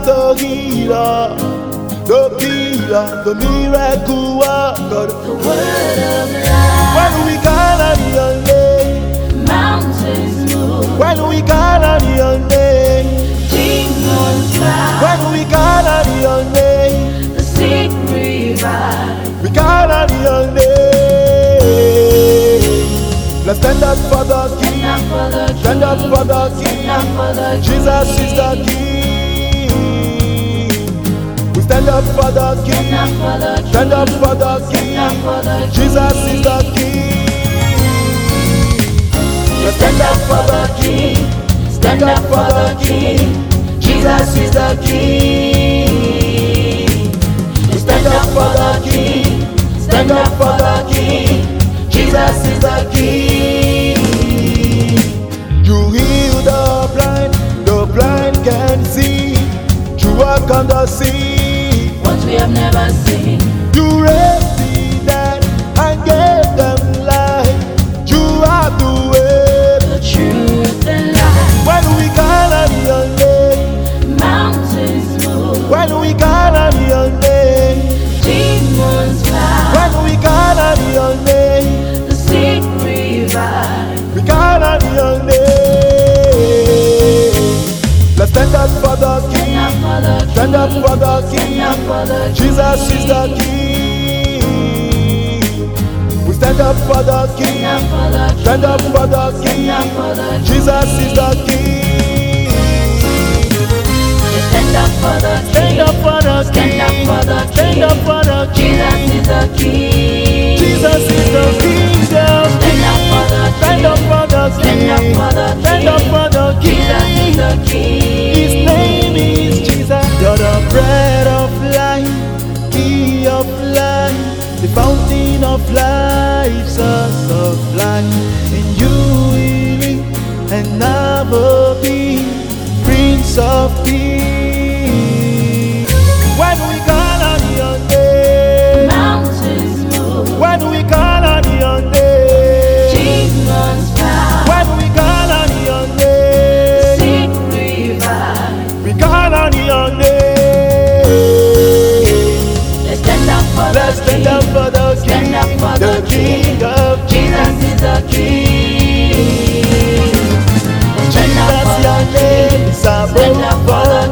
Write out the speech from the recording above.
the healer, the killer, the miracle worker, the word of life. when we call on your name, Mountains move, when we call on your name, demons bow, when we call on your name, the sick revive. we call on your name. Let's stand up for the King, stand up for the King. Jesus is the King. We stand up for the King, stand up for the King. Jesus is the King. Let's stand up for the King, stand up for the King. Jesus is the King. We stand up for the King, stand up for the King. Jesus is the King. You heal the blind can see. You walk on the sea, What we have never seen. you raise the dead and gave them life. You are the way, The truth and life. when we call on your name, Mountains move, when we call on your name, demons bow, when we call on your name, the sick revive. we call on your name. Let's stand up for the King, stand up for the King. Jesus is the King. We stand up for the King, stand up for the King. Jesus is the King. Stand up for the Stand up for the Stand up for the stand up for the Jesus is the King. Jesus is the Kingdom. Stand up for the Stand up for the Stand up for the stand up for the Jesus is the King. His name is Jesus. You're the bread of life, key of life, the fountain of life, source of life. In you we live and never be, Prince of Peace. When we call on your name, Mountains move, when we call on your name, demons bow, when we call on your name, sick revive. we call on your name. Let's stand up for Let's the stand King. up for the King, Stand up for the the King of Jesus is the King. Stand up Jesus. for Your the name is Stand up above for all.